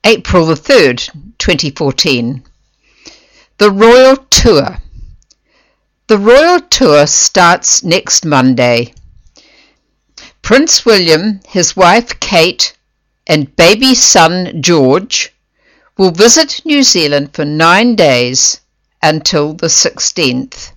April the 3rd, 2014. The Royal Tour. The Royal Tour starts next Monday. Prince William, his wife Kate, and baby son George will visit New Zealand for 9 days until the 16th.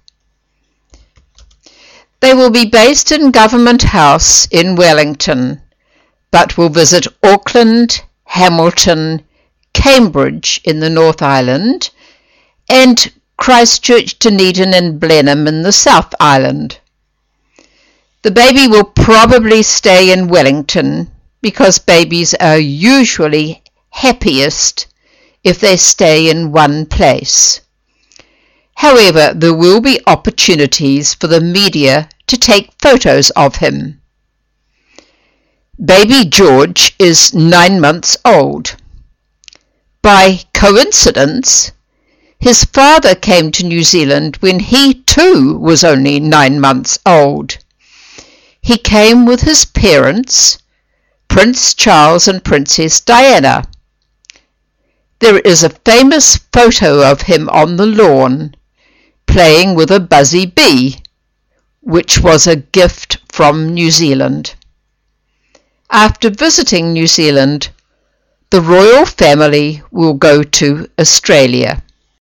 They will be based in Government House in Wellington, but will visit Auckland, Hamilton, Cambridge in the North Island, and Christchurch, Dunedin and Blenheim in the South Island. The baby will probably stay in Wellington because babies are usually happiest if they stay in one place. However, there will be opportunities for the media to take photos of him. Baby George is 9 months old. By coincidence, his father came to New Zealand when he too was only 9 months old. He came with his parents, Prince Charles and Princess Diana. There is a famous photo of him on the lawn, playing with a buzzy bee, which was a gift from New Zealand. After visiting New Zealand, the royal family will go to Australia.